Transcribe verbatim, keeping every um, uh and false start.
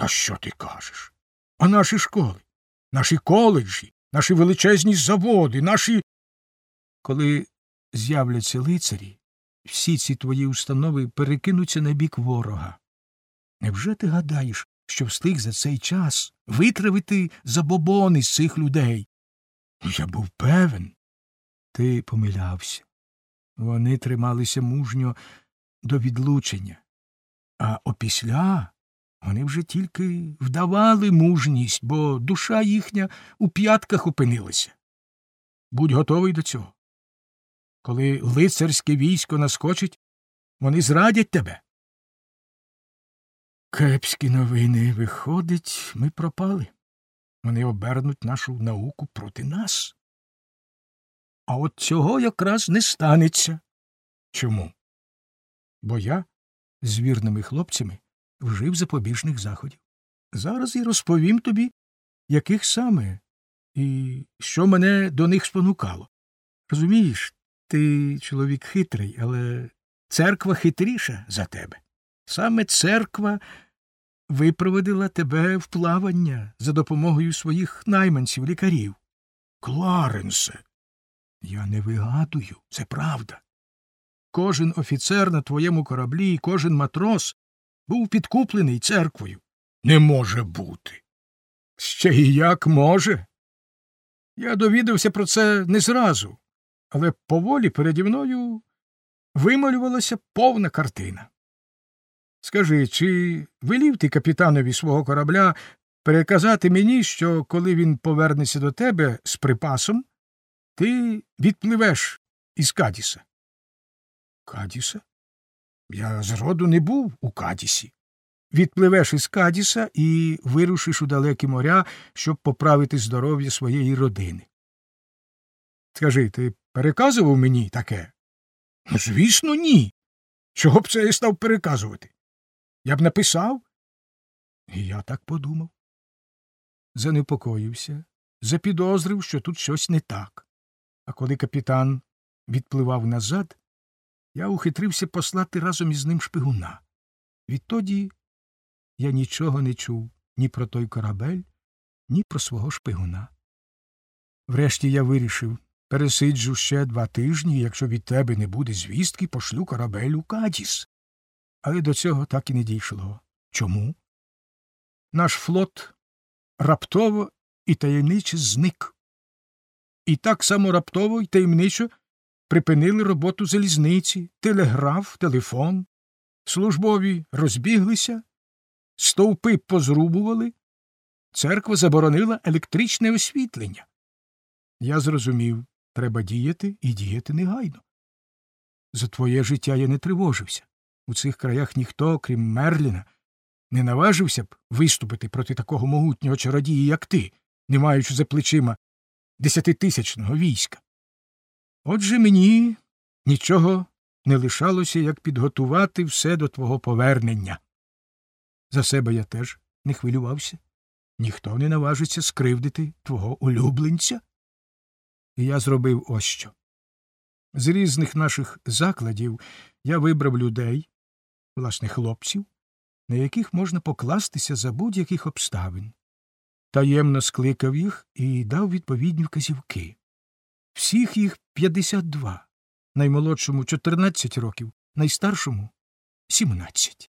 Та що ти кажеш? А наші школи, наші коледжі, наші величезні заводи, наші... Коли з'являться лицарі, всі ці твої установи перекинуться на бік ворога. Невже ти гадаєш, що встиг за цей час витравити забобони з цих людей? Я був певен. Ти помилявся. Вони трималися мужньо до відлучення, а опісля вони вже тільки вдавали мужність, бо душа їхня у п'ятках опинилася. Будь готовий до цього. Коли лицарське військо наскочить, вони зрадять тебе. Кепські новини. Виходить, ми пропали. Вони обернуть нашу науку проти нас. А от цього якраз не станеться. Чому? Бо я з вірними хлопцями вжив запобіжних заходів. Зараз і розповім тобі, яких саме, і що мене до них спонукало. Розумієш, ти чоловік хитрий, але церква хитріша за тебе. Саме церква випровадила тебе в плавання за допомогою своїх найманців, лікарів. Кларенсе, я не вигадую, це правда. Кожен офіцер на твоєму кораблі, кожен матрос був підкуплений церквою. Не може бути. Ще і як може. Я довідався про це не зразу, але поволі переді мною вималювалася повна картина. Скажи, чи велів ти капітанові свого корабля переказати мені, що коли він повернеться до тебе з припасом, ти відпливеш із Кадіса? Кадіса? Я зроду не був у Кадісі. Відпливеш із Кадіса і вирушиш у далекі моря, щоб поправити здоров'я своєї родини. Скажи, ти переказував мені таке? Ну, звісно, ні. Чого б це я став переказувати? Я б написав. І я так подумав. Занепокоївся, запідозрив, що тут щось не так. А коли капітан відпливав назад, я ухитрився послати разом із ним шпигуна. Відтоді я нічого не чув ні про той корабель, ні про свого шпигуна. Врешті я вирішив, пересиджу ще два тижні, і якщо від тебе не буде звістки, пошлю корабель у Кадіс. Але до цього так і не дійшло. Чому? Наш флот раптово і таємниче зник. І так само раптово і таємничо припинили роботу залізниці, телеграф, телефон. Службові розбіглися, стовпи позрубували, церква заборонила електричне освітлення. Я зрозумів, треба діяти і діяти негайно. За твоє життя я не тривожився. У цих краях ніхто, крім Мерліна, не наважився б виступити проти такого могутнього чародія, як ти, не маючи за плечима десятитисячного війська. Отже, мені нічого не лишалося, як підготувати все до твого повернення. За себе я теж не хвилювався. Ніхто не наважиться скривдити твого улюбленця. І я зробив ось що. З різних наших закладів я вибрав людей, власне, хлопців, на яких можна покластися за будь-яких обставин. Таємно скликав їх і дав відповідні вказівки. Всіх їх п'ятдесят два, наймолодшому чотирнадцять років, найстаршому сімнадцять.